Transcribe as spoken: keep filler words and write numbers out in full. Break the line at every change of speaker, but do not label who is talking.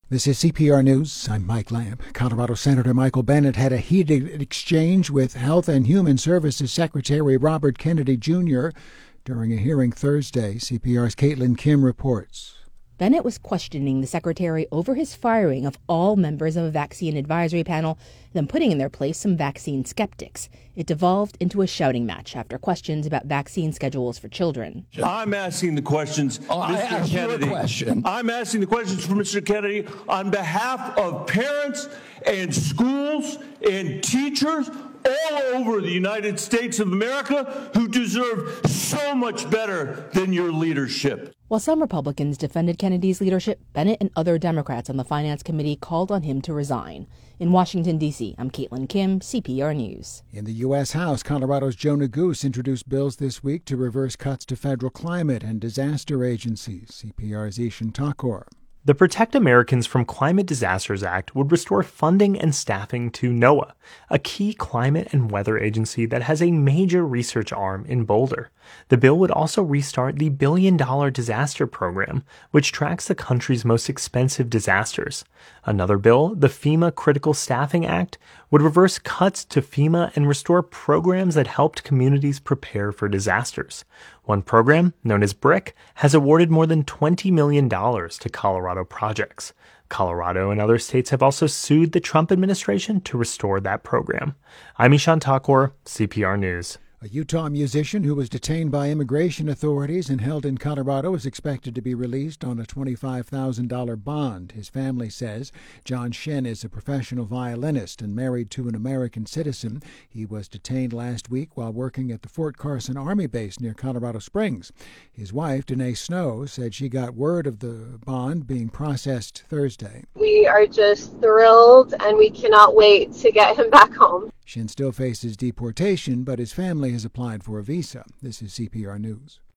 This is C P R News. I'm Mike Lamb. Colorado Senator Michael Bennet had a heated exchange with Health and Human Services Secretary Robert Kennedy Junior during a hearing Thursday. C P R's Caitlin Kim reports.
Bennet was questioning the secretary over his firing of all members of a vaccine advisory panel, then putting in their place some vaccine skeptics. It devolved into a shouting match after questions about vaccine schedules for children.
I'm asking the questions,
oh, I
Mister
asked
Kennedy.
You a question.
I'm asking the questions for Mister Kennedy on behalf of parents and schools and teachers all over the United States of America who deserve so much better than your leadership.
While some Republicans defended Kennedy's leadership, Bennet and other Democrats on the Finance Committee called on him to resign. In Washington, D C, I'm Caitlin Kim, C P R News.
In the U S. House, Colorado's Joe Neguse introduced bills this week to reverse cuts to federal climate and disaster agencies. C P R's Ishan Thakur.
The Protect Americans from Climate Disasters Act would restore funding and staffing to NOAA, a key climate and weather agency that has a major research arm in Boulder. The bill would also restart the billion-dollar disaster program, which tracks the country's most expensive disasters. Another bill, the FEMA Critical Staffing Act, would reverse cuts to FEMA and restore programs that helped communities prepare for disasters. One program, known as BRIC, has awarded more than twenty million dollars to Colorado projects. Colorado and other states have also sued the Trump administration to restore that program. I'm Ishan Thakur, C P R News.
A Utah musician who was detained by immigration authorities and held in Colorado is expected to be released on a twenty-five thousand dollars bond. His family says John Shin is a professional violinist and married to an American citizen. He was detained last week while working at the Fort Carson Army Base near Colorado Springs. His wife, Danae Snow, said she got word of the bond being processed Thursday.
We are just thrilled, and we cannot wait to get him back home.
Shin still faces deportation, but his family has applied for a visa. This is C P R News.